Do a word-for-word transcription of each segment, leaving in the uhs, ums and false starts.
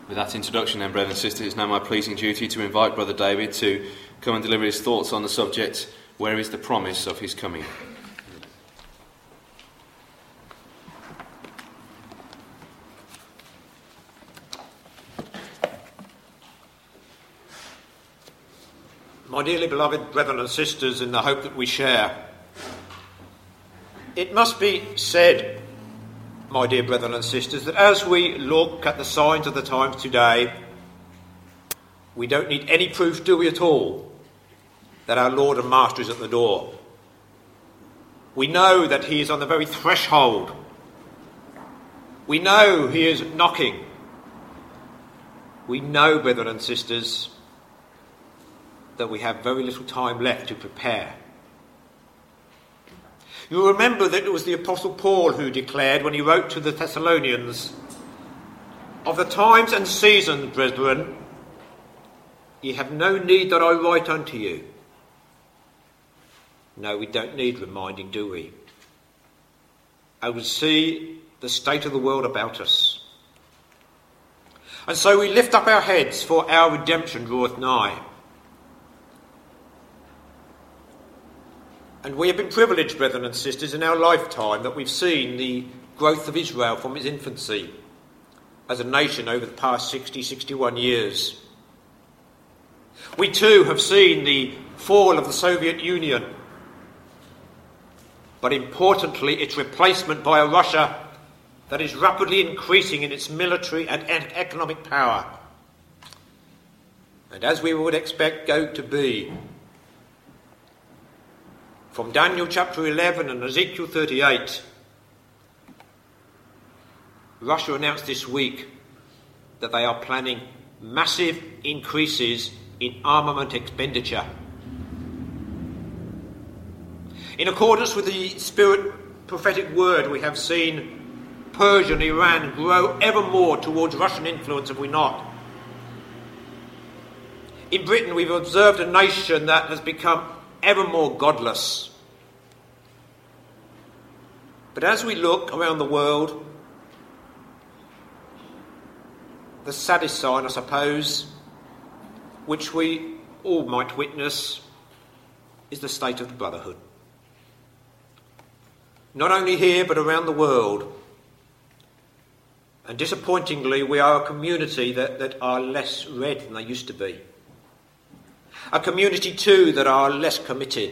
With that introduction then, brothers and sisters, it's now my pleasing duty to invite Brother David to come and deliver his thoughts on the subject, where is the promise of his coming? My dearly beloved brethren and sisters, in the hope that we share, it must be said, my dear brethren and sisters, that as we look at the signs of the times today, we don't need any proof, do we at all, that our Lord and Master is at the door. We know that he is on the very threshold. We know he is knocking. We know, brethren and sisters, that we have very little time left to prepare. You'll remember that it was the Apostle Paul who declared, when he wrote to the Thessalonians, "Of the times and seasons, brethren, ye have no need that I write unto you." No, we don't need reminding, do we? I would see the state of the world about us. And so we lift up our heads, for our redemption draweth nigh. And we have been privileged, brethren and sisters, in our lifetime that we've seen the growth of Israel from its infancy as a nation over the past sixty, sixty-one years. We too have seen the fall of the Soviet Union, but importantly its replacement by a Russia that is rapidly increasing in its military and economic power. And as we would expect going to be, from Daniel chapter eleven and Ezekiel thirty-eight, Russia announced this week that they are planning massive increases in armament expenditure. In accordance with the Spirit prophetic word, we have seen Persia and Iran grow ever more towards Russian influence, have we not? In Britain, we've observed a nation that has become ever more godless. But as we look around the world, the saddest sign, I suppose, which we all might witness, is the state of the brotherhood. Not only here, but around the world. And disappointingly, we are a community that, that are less red than they used to be. A community, too, that are less committed.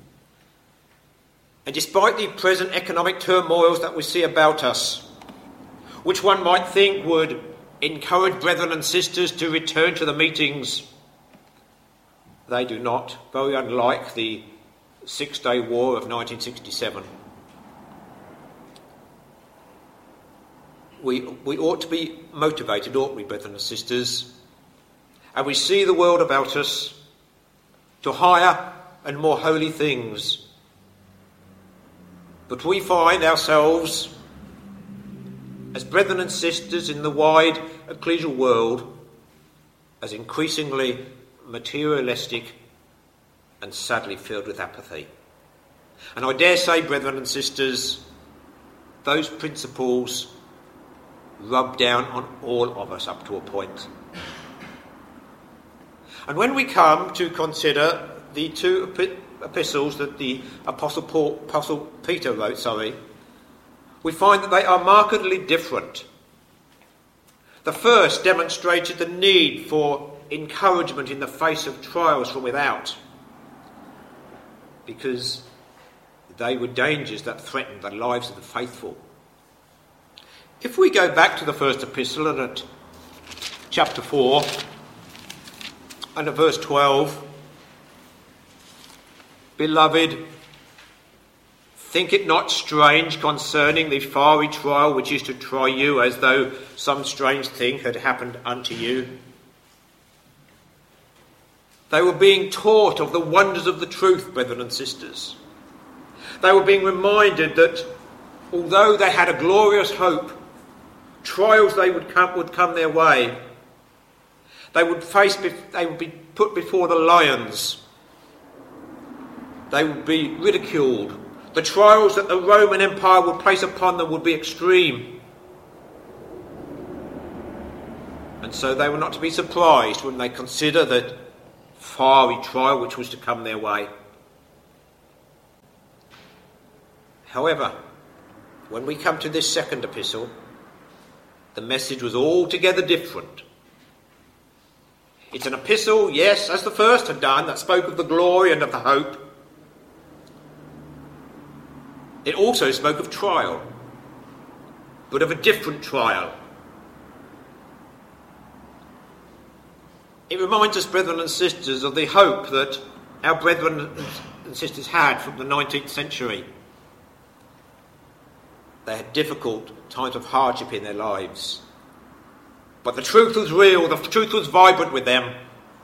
And despite the present economic turmoils that we see about us, which one might think would encourage brethren and sisters to return to the meetings, they do not, very unlike the Six-Day War of nineteen sixty-seven. We, we ought to be motivated, oughtn't we, brethren and sisters, and we see the world about us, to higher and more holy things. But we find ourselves, as brethren and sisters in the wide ecclesial world, as increasingly materialistic and sadly filled with apathy. And I dare say, brethren and sisters, those principles rub down on all of us up to a point. And when we come to consider the two epistles that the Apostle Paul, Apostle Peter wrote, sorry, we find that they are markedly different. The first demonstrated the need for encouragement in the face of trials from without, because they were dangers that threatened the lives of the faithful. If we go back to the first epistle and at chapter four and at verse twelve, "Beloved, think it not strange concerning the fiery trial which is to try you, as though some strange thing had happened unto you." They were being taught of the wonders of the truth, brethren and sisters. They were being reminded that although they had a glorious hope, trials they would come would come their way. They would face, they would be put before the lions. They would be ridiculed. The trials that the Roman Empire would place upon them would be extreme. And so they were not to be surprised when they consider the fiery trial which was to come their way. However, when we come to this second epistle, the message was altogether different. It's an epistle, yes, as the first had done, that spoke of the glory and of the hope. It also spoke of trial, but of a different trial. It reminds us, brethren and sisters, of the hope that our brethren and sisters had from the nineteenth century. They had difficult times of hardship in their lives. But the truth was real, the truth was vibrant with them.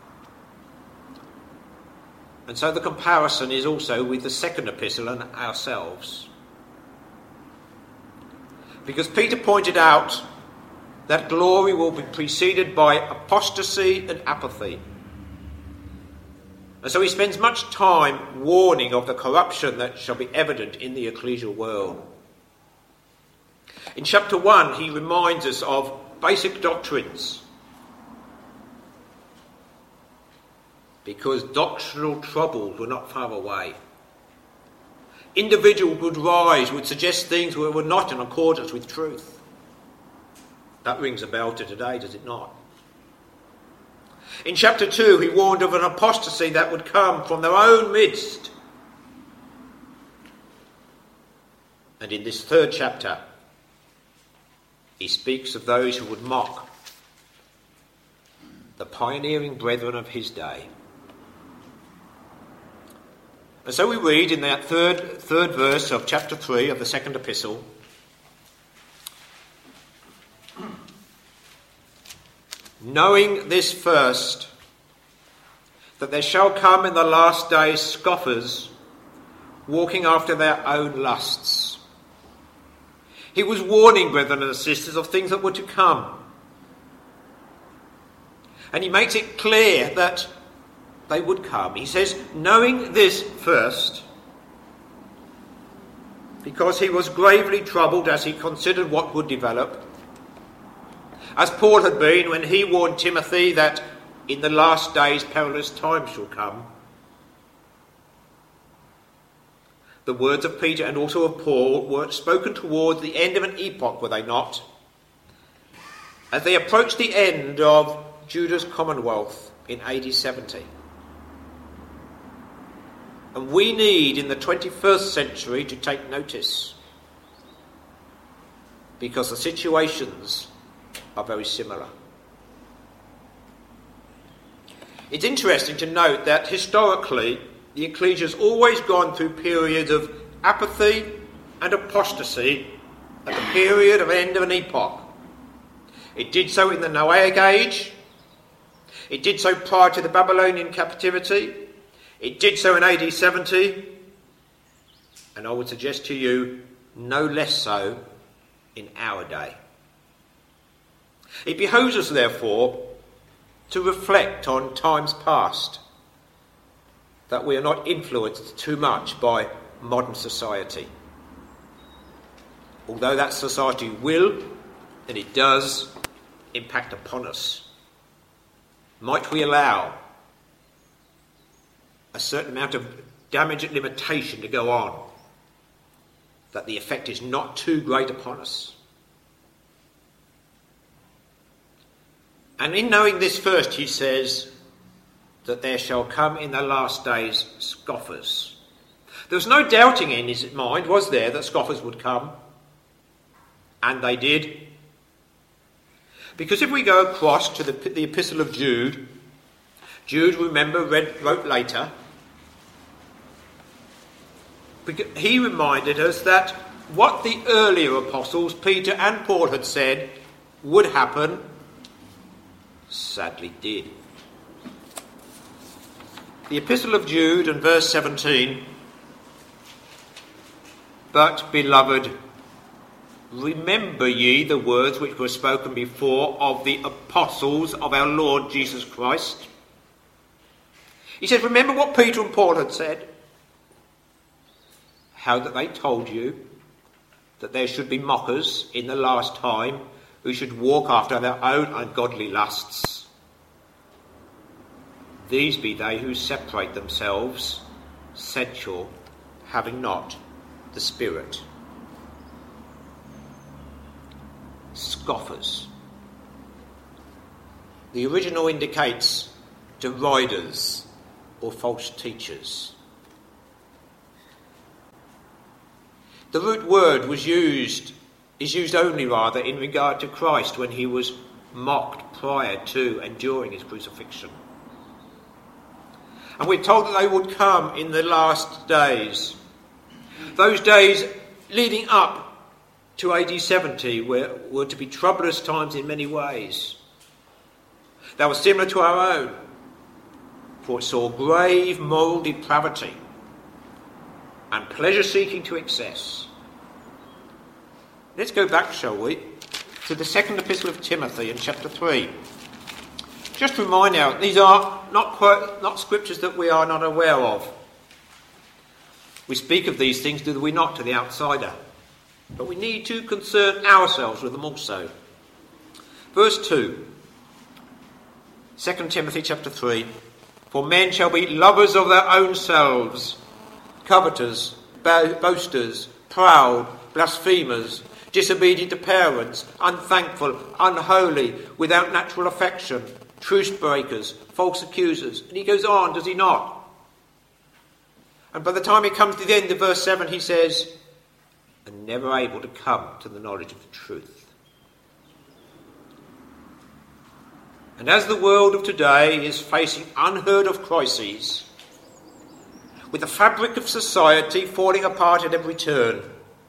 And so the comparison is also with the second epistle and ourselves. Because Peter pointed out that glory will be preceded by apostasy and apathy. And so he spends much time warning of the corruption that shall be evident in the ecclesial world. In chapter one, he reminds us of basic doctrines, because doctrinal troubles were not far away. Individuals would rise, would suggest things that were not in accordance with truth. That rings a bell to today, does it not? In chapter two, he warned of an apostasy that would come from their own midst. And in this third chapter, he speaks of those who would mock the pioneering brethren of his day. And so we read in that third, third verse of chapter three of the second epistle, knowing this first, that there shall come in the last days scoffers, walking after their own lusts. He was warning brethren and sisters of things that were to come. And he makes it clear that they would come. He says, knowing this first, because he was gravely troubled as he considered what would develop, as Paul had been when he warned Timothy that in the last days perilous times shall come. The words of Peter and also of Paul were spoken towards the end of an epoch, were they not? As they approached the end of Judah's commonwealth in A D seventy. And we need in the twenty-first century to take notice, because the situations are very similar. It's interesting to note that historically the ecclesia has always gone through periods of apathy and apostasy at the period of end of an epoch. It did so in the Noahic age. It did so prior to the Babylonian captivity. It did so in A D seventy. And I would suggest to you, no less so in our day. It behoves us, therefore, to reflect on times past, that we are not influenced too much by modern society. Although that society will, and it does, impact upon us, might we allow a certain amount of damage and limitation to go on, that the effect is not too great upon us. And in knowing this first, he says that there shall come in the last days scoffers. There was no doubting in his mind, was there, that scoffers would come? And they did. Because if we go across to the, the Epistle of Jude, Jude, remember, read, wrote later, he reminded us that what the earlier apostles, Peter and Paul, had said would happen, sadly did. The Epistle of Jude and verse seventeen, but, beloved, remember ye the words which were spoken before of the apostles of our Lord Jesus Christ. He says, remember what Peter and Paul had said, how that they told you that there should be mockers in the last time who should walk after their own ungodly lusts. These be they who separate themselves, sensual, having not the Spirit. Scoffers. The original indicates deriders or false teachers. The root word was used, is used only rather in regard to Christ when he was mocked prior to and during his crucifixion. And we're told that they would come in the last days. Those days leading up to A D seventy were, were to be troublous times in many ways. They were similar to our own, for it saw grave moral depravity and pleasure-seeking to excess. Let's go back, shall we, to the second epistle of Timothy in chapter three. Just to remind you, these are not quite, not scriptures that we are not aware of. We speak of these things, do we not, to the outsider? But we need to concern ourselves with them also. Verse two, Second Timothy chapter three. For men shall be lovers of their own selves, covetous, boasters, proud, blasphemers, disobedient to parents, unthankful, unholy, without natural affection, truce breakers, false accusers. And he goes on, does he not? And by the time he comes to the end of verse seven, he says, and never able to come to the knowledge of the truth. And as the world of today is facing unheard of crises, with the fabric of society falling apart at every turn,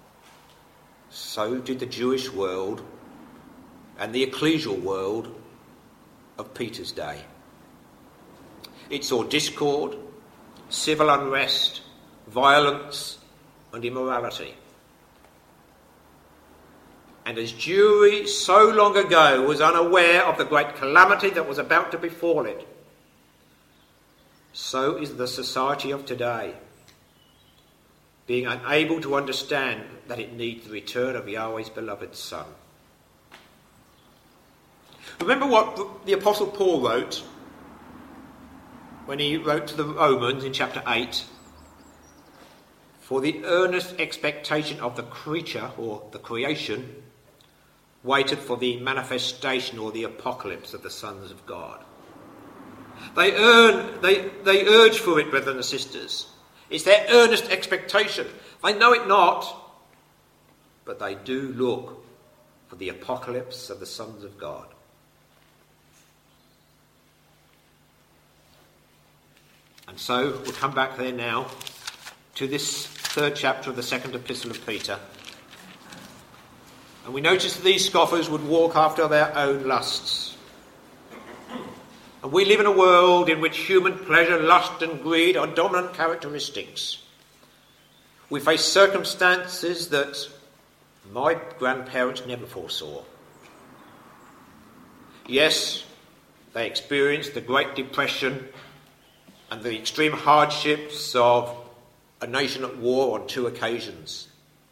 so did the Jewish world and the ecclesial world of Peter's day. It saw discord, civil unrest, violence and immorality. And as Jewry so long ago was unaware of the great calamity that was about to befall it, so is the society of today, being unable to understand that it needs the return of Yahweh's beloved Son. Remember what the Apostle Paul wrote when he wrote to the Romans in chapter eight. For the earnest expectation of the creature, or the creation, waited for the manifestation or the apocalypse of the sons of God. They earn, they, they urge for it, brethren and sisters. It's their earnest expectation. They know it not, but they do look for the apocalypse of the sons of God. And so we'll come back there now to this third chapter of the second epistle of Peter. And we notice that these scoffers would walk after their own lusts. And we live in a world in which human pleasure, lust and greed are dominant characteristics. We face circumstances that my grandparents never foresaw. Yes, they experienced the Great Depression and the extreme hardships of a nation at war on two occasions.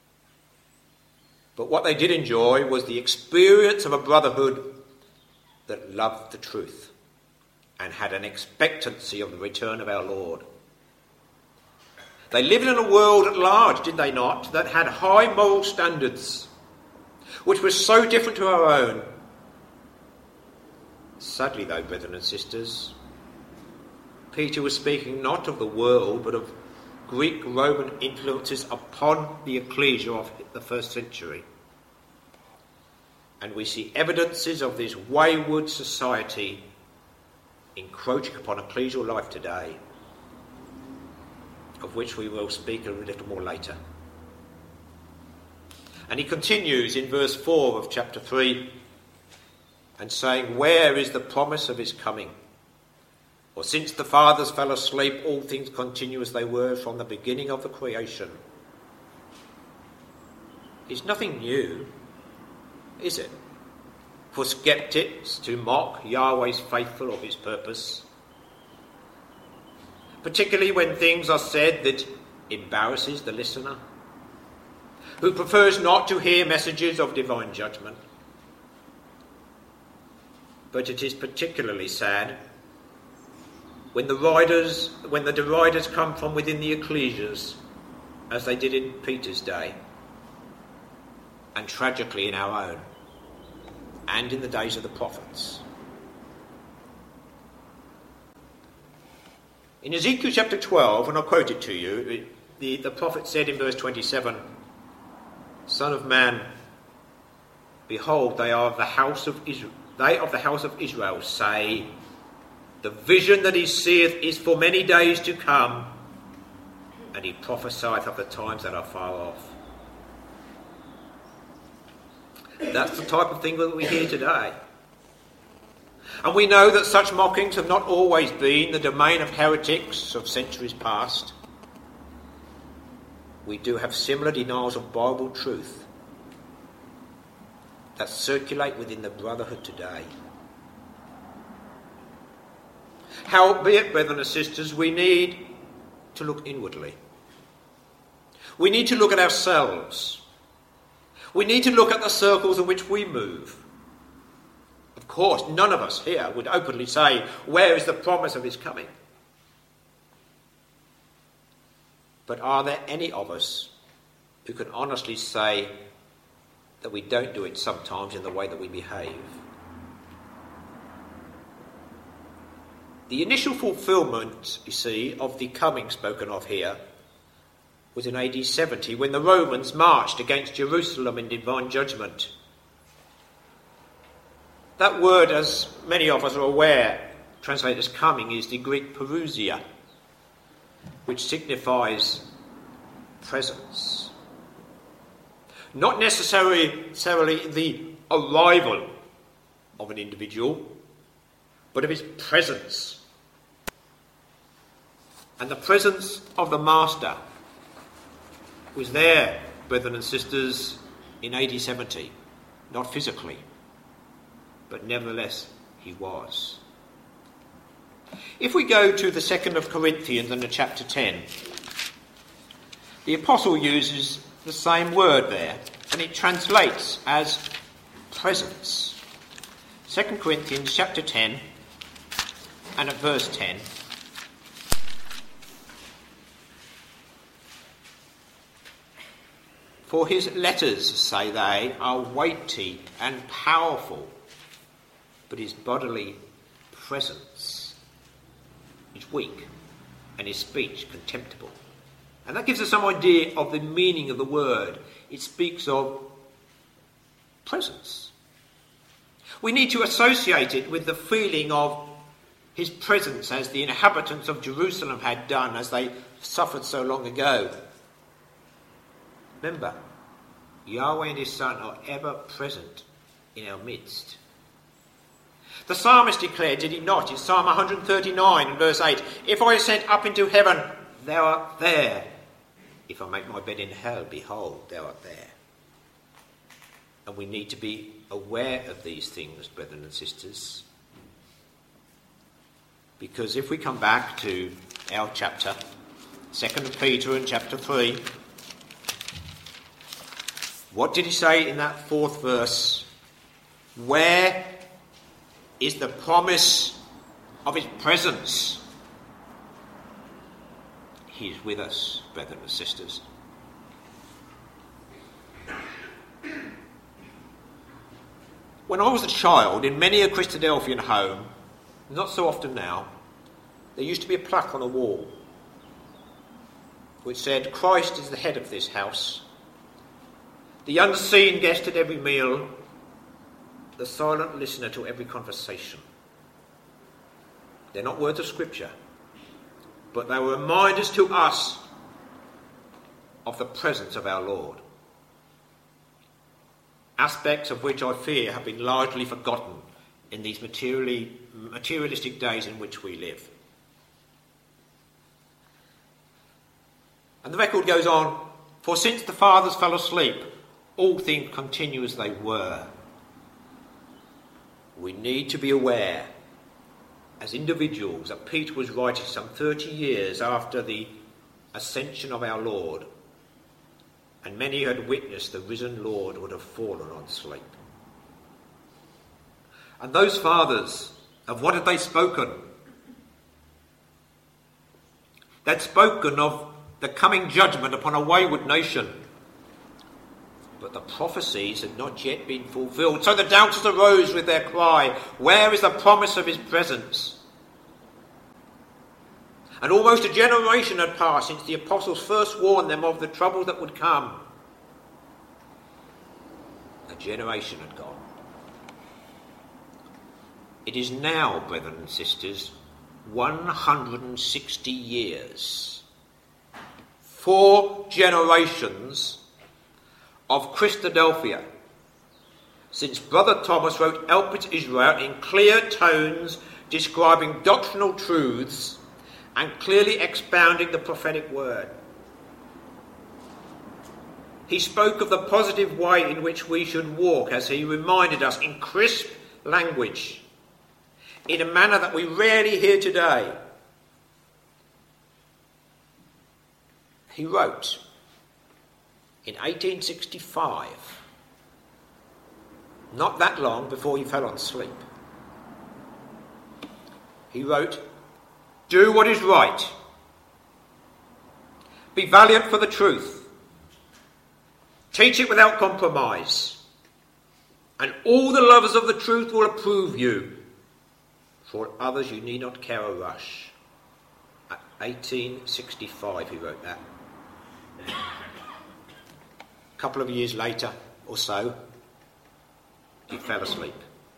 But what they did enjoy was the experience of a brotherhood that loved the truth and had an expectancy of the return of our Lord. They lived in a world at large, did they not, that had high moral standards, which was so different to our own. Sadly, though, brethren and sisters, Peter was speaking not of the world, but of Greek-Roman influences upon the ecclesia of the first century. And we see evidences of this wayward society encroaching upon ecclesial life today, of which we will speak a little more later. And he continues in verse four of chapter three, and saying, where is the promise of his coming? For since the fathers fell asleep, all things continue as they were from the beginning of the creation. It's nothing new, is it, for skeptics to mock Yahweh's faithful of his purpose, particularly when things are said that embarrasses the listener, who prefers not to hear messages of divine judgment. But it is particularly sad when the riders, when the deriders come from within the ecclesias, as they did in Peter's day, and tragically in our own, and in the days of the prophets. In Ezekiel chapter twelve, and I'll quote it to you, the, the prophet said in verse twenty-seven, "Son of man, behold, they are of the house of Israel. They of the house of Israel say, the vision that he seeth is for many days to come, and he prophesieth of the times that are far off." That's the type of thing that we hear today. And we know that such mockings have not always been the domain of heretics of centuries past. We do have similar denials of Bible truth that circulate within the brotherhood today. Howbeit, brethren and sisters, we need to look inwardly. We need to look at ourselves. We need to look at the circles in which we move. Of course, none of us here would openly say, where is the promise of his coming? But are there any of us who can honestly say that we don't do it sometimes in the way that we behave? The initial fulfilment, you see, of the coming spoken of here was in A D seventy, when the Romans marched against Jerusalem in divine judgment. That word, as many of us are aware, translated as coming, is the Greek parousia, which signifies presence. Not necessarily, necessarily the arrival of an individual, but of his presence. And the presence of the Master was there, brethren and sisters, in A D seventy, not physically, but nevertheless he was. If we go to the second of Corinthians and the chapter ten, the apostle uses the same word there, and it translates as presence. Second Corinthians chapter ten and at verse ten. For his letters, say they, are weighty and powerful, but his bodily presence is weak and his speech contemptible. And that gives us some idea of the meaning of the word. It speaks of presence. We need to associate it with the feeling of his presence as the inhabitants of Jerusalem had done as they suffered so long ago. Remember, Yahweh and his Son are ever present in our midst. The psalmist declared, did he not, in Psalm one thirty-nine and verse eight, "If I ascend up into heaven, thou art there. If I make my bed in hell, behold, thou art there." And we need to be aware of these things, brethren and sisters. Because if we come back to our chapter, Second of Peter and chapter three, what did he say in that fourth verse? Where is the promise of his presence? He is with us, brethren and sisters. When I was a child, in many a Christadelphian home, not so often now, there used to be a plaque on a wall which said, "Christ is the head of this house, the unseen guest at every meal, the silent listener to every conversation." They're not words of scripture, but they were reminders to us of the presence of our Lord. Aspects of which I fear have been largely forgotten in these materially, materialistic days in which we live. And the record goes on, "For since the fathers fell asleep, all things continue as they were." We need to be aware, as individuals, that Peter was writing some thirty years after the ascension of our Lord, and many who had witnessed the risen Lord would have fallen on sleep. And those fathers, of what had they spoken? They'd spoken of the coming judgment upon a wayward nation. But the prophecies had not yet been fulfilled. So the doubters arose with their cry, "Where is the promise of his presence?" And almost a generation had passed since the apostles first warned them of the trouble that would come. A generation had gone. It is now, brethren and sisters, one hundred sixty years. Four generations of Christadelphia since Brother Thomas wrote Elpis Israel in clear tones describing doctrinal truths and clearly expounding the prophetic word. He spoke of the positive way in which we should walk, as he reminded us in crisp language, in a manner that we rarely hear today. He wrote in eighteen sixty-five, not that long before he fell on sleep. He wrote, "Do what is right. Be valiant for the truth. Teach it without compromise. And all the lovers of the truth will approve you. For others you need not care a rush." At eighteen sixty-five he wrote that. A couple of years later or so, he fell asleep.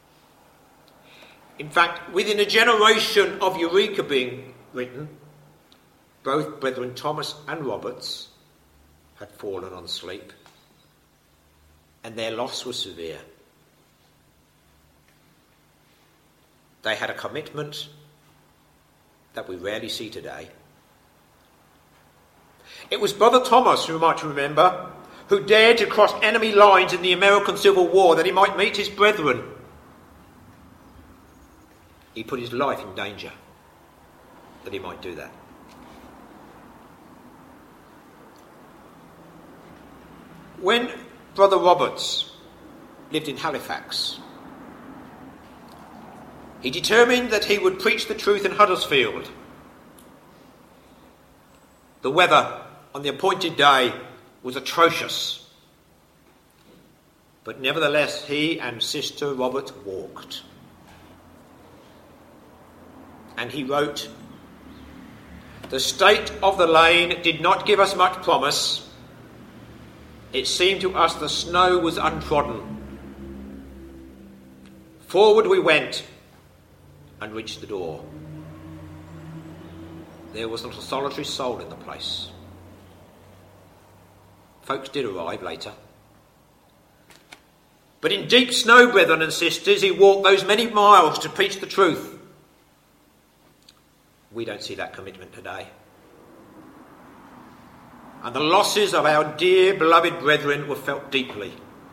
In fact, within a generation of Eureka being written, both Brethren Thomas and Roberts had fallen on sleep, and their loss was severe. They had a commitment that we rarely see today. It was Brother Thomas, you might remember, who dared to cross enemy lines in the American Civil War that he might meet his brethren. He put his life in danger that he might do that. When Brother Roberts lived in Halifax, he determined that he would preach the truth in Huddersfield. The weather on the appointed day was atrocious, but nevertheless he and Sister Robert walked. And he wrote, "The state of the lane did not give us much promise. It seemed to us the snow was untrodden. Forward we went and reached the door. There was not a solitary soul in the place. Folks did arrive later. But in deep snow, brethren and sisters, he walked those many miles to preach the truth." We don't see that commitment today. And the losses of our dear beloved brethren were felt deeply.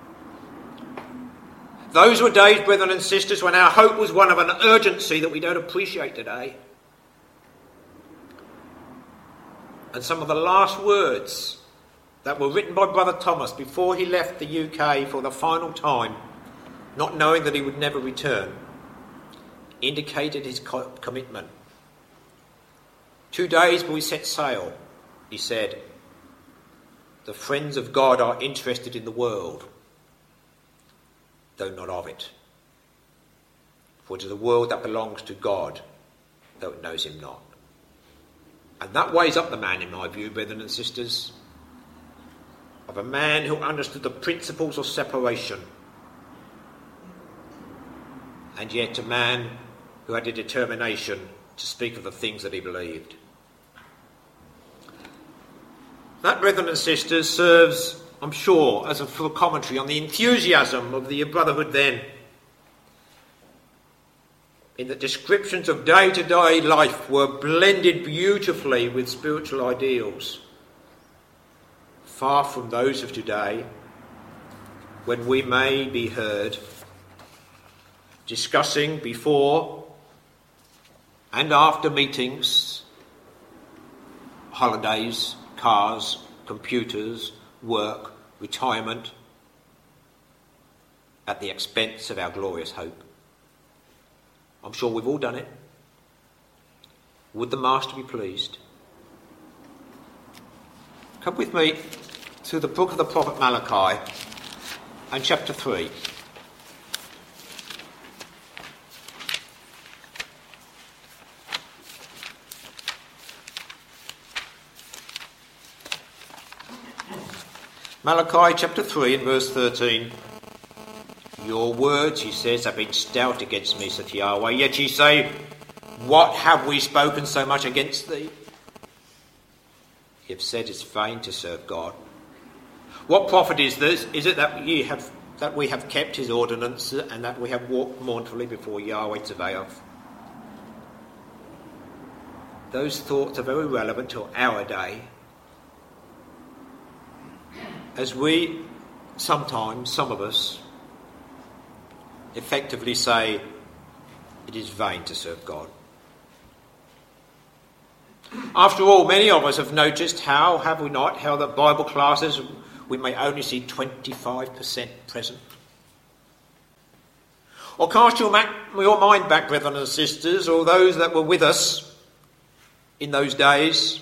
Those were days, brethren and sisters, when our hope was one of an urgency that we don't appreciate today. And some of the last words that were written by Brother Thomas before he left the U K for the final time, not knowing that he would never return, indicated his co- commitment. "Two days before we set sail," he said, "the friends of God are interested in the world, though not of it. For it is a world that belongs to God, though it knows him not." And that weighs up the man, in my view, brethren and sisters, of a man who understood the principles of separation, and yet a man who had a determination to speak of the things that he believed. That, brethren and sisters, serves, I'm sure, as a full commentary on the enthusiasm of the brotherhood then, in that descriptions of day-to-day life were blended beautifully with spiritual ideals, far from those of today, when we may be heard discussing before and after meetings, holidays, cars, computers, work, retirement, at the expense of our glorious hope. I'm sure we've all done it. Would the Master be pleased? Come with me to the book of the prophet Malachi and chapter three. Malachi chapter three and verse thirteen. Your words, he says, have been stout against me, saith Yahweh. Yet ye say, what have we spoken so much against thee? Ye have said it's vain to serve God. What profit is this? Is it that ye have that we have kept his ordinances and that we have walked mournfully before Yahweh Tzebaoth? Those thoughts are very relevant to our day, as we sometimes, some of us, effectively say it is vain to serve God. After all, many of us have noticed how, have we not, how the Bible classes we may only see twenty-five percent present. Or cast your, ma- your mind back, brethren and sisters, or those that were with us in those days,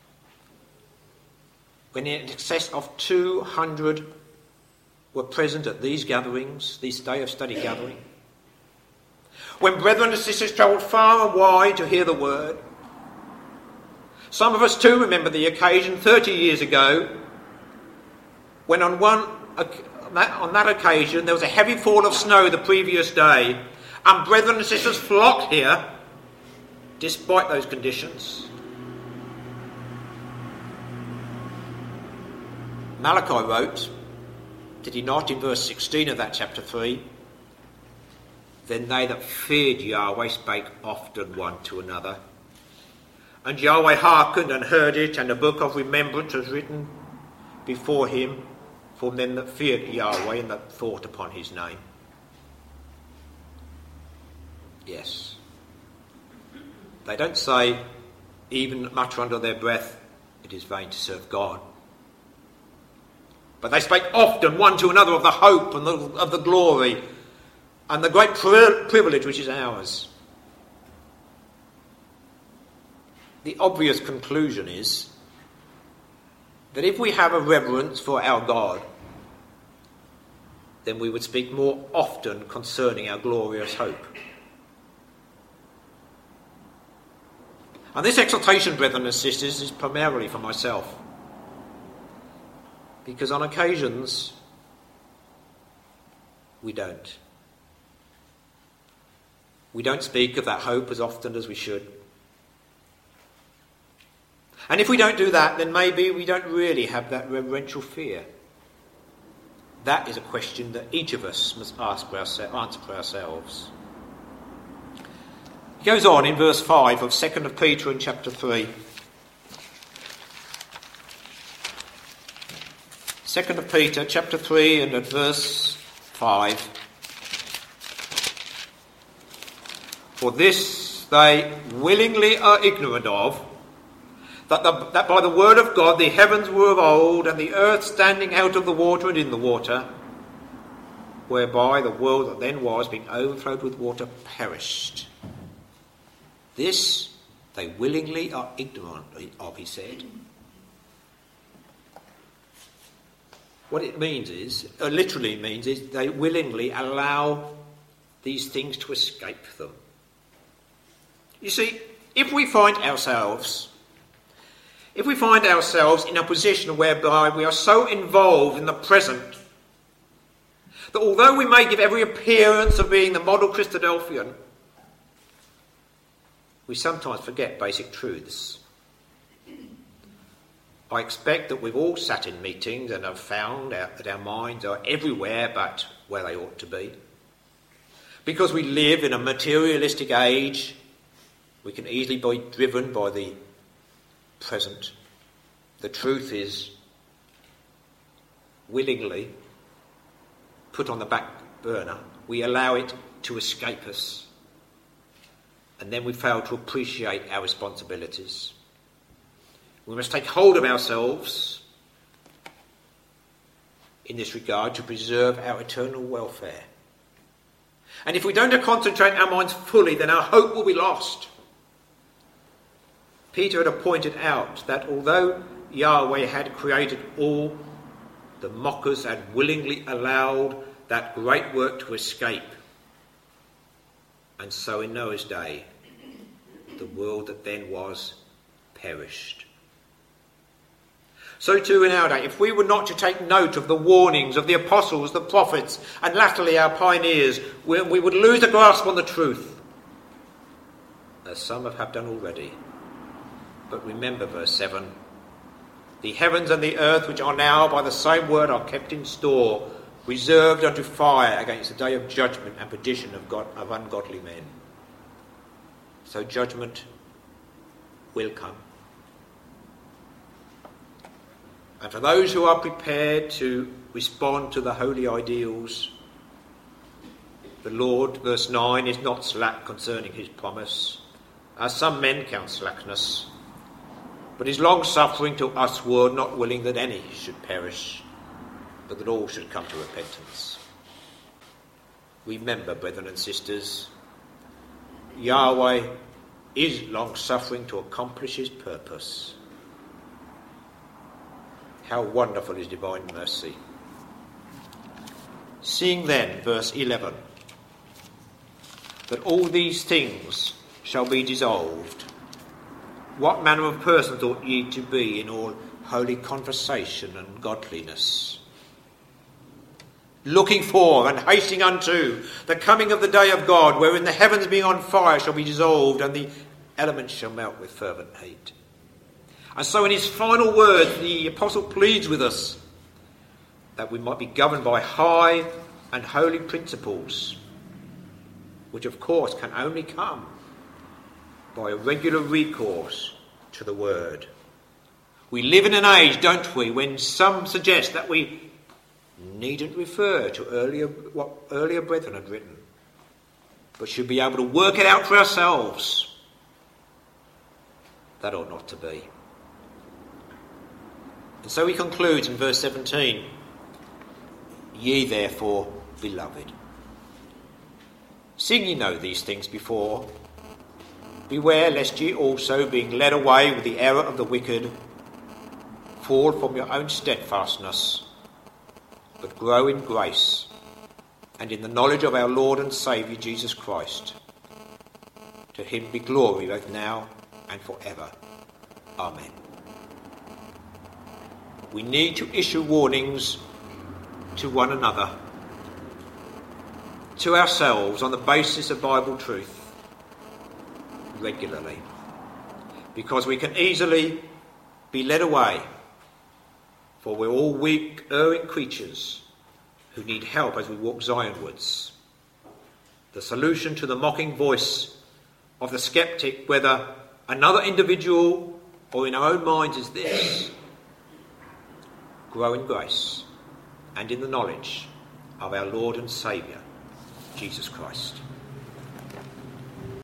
when in excess of two hundred were present at these gatherings, these day of study gathering. When brethren and sisters travelled far and wide to hear the word. Some of us too remember the occasion thirty years ago when on one on that occasion there was a heavy fall of snow the previous day, and brethren and sisters flocked here despite those conditions. Malachi wrote, did he not, in verse sixteen of that chapter three? Then they that feared Yahweh spake often one to another. And Yahweh hearkened and heard it, and a book of remembrance was written before him for them that feared Yahweh and that thought upon his name. Yes. They don't say, even mutter under their breath, it is vain to serve God. But they spake often one to another of the hope and the, of the glory and the great pri- privilege which is ours. The obvious conclusion is that if we have a reverence for our God, then we would speak more often concerning our glorious hope. And this exhortation, brethren and sisters, is primarily for myself. Because on occasions, we don't. We don't speak of that hope as often as we should. And if we don't do that, then maybe we don't really have that reverential fear. That is a question that each of us must ask for ourselves, answer for ourselves. He goes on in verse five of Second of Peter in chapter three. Second of Peter chapter three and at verse five. For this they willingly are ignorant of, That, the, that by the word of God the heavens were of old, and the earth standing out of the water and in the water, whereby the world that then was, being overflowed with water, perished. This they willingly are ignorant of, he said. What it means is, or literally means, is they willingly allow these things to escape them. You see, if we find ourselves If we find ourselves in a position whereby we are so involved in the present that although we may give every appearance of being the model Christadelphian, we sometimes forget basic truths. I expect that we've all sat in meetings and have found out that our minds are everywhere but where they ought to be. Because we live in a materialistic age, we can easily be driven by the present. The truth is, willingly put on the back burner, we allow it to escape us, and then we fail to appreciate our responsibilities. We must take hold of ourselves in this regard to preserve our eternal welfare. And if we don't concentrate our minds fully, then our hope will be lost. Peter had pointed out that although Yahweh had created all, the mockers had willingly allowed that great work to escape. And so in Noah's day, the world that then was perished. So too in our day, if we were not to take note of the warnings of the apostles, the prophets, and latterly our pioneers, we, we would lose a grasp on the truth, as some have done already. But remember verse seven, the heavens and the earth which are now by the same word are kept in store, reserved unto fire against the day of judgment and perdition of, God, of ungodly men. So judgment will come. And for those who are prepared to respond to the holy ideals, the Lord, verse nine, is not slack concerning his promise, as some men count slackness, but is long-suffering to usward, not willing that any should perish, but that all should come to repentance. Remember, brethren and sisters, Yahweh is long-suffering to accomplish his purpose. How wonderful is divine mercy. Seeing then, verse eleven, that all these things shall be dissolved, what manner of persons ought ye to be in all holy conversation and godliness, looking for and hasting unto the coming of the day of God, wherein the heavens being on fire shall be dissolved, and the elements shall melt with fervent heat. And so in his final words, the apostle pleads with us that we might be governed by high and holy principles, which of course can only come by a regular recourse to the word. We live in an age, don't we, when some suggest that we needn't refer to earlier what earlier brethren had written, but should be able to work it out for ourselves. That ought not to be. And so he concludes in verse seventeen, ye therefore, beloved, seeing ye know these things before, beware lest ye also, being led away with the error of the wicked, fall from your own steadfastness, but grow in grace and in the knowledge of our Lord and Saviour Jesus Christ. To him be glory both now and forever. Amen. We need to issue warnings to one another, to ourselves, on the basis of Bible truth regularly, because we can easily be led away, for we're all weak, erring creatures who need help as we walk Zionwards. The solution to the mocking voice of the sceptic, whether another individual or in our own minds, is this: grow in grace and in the knowledge of our Lord and Saviour, Jesus Christ.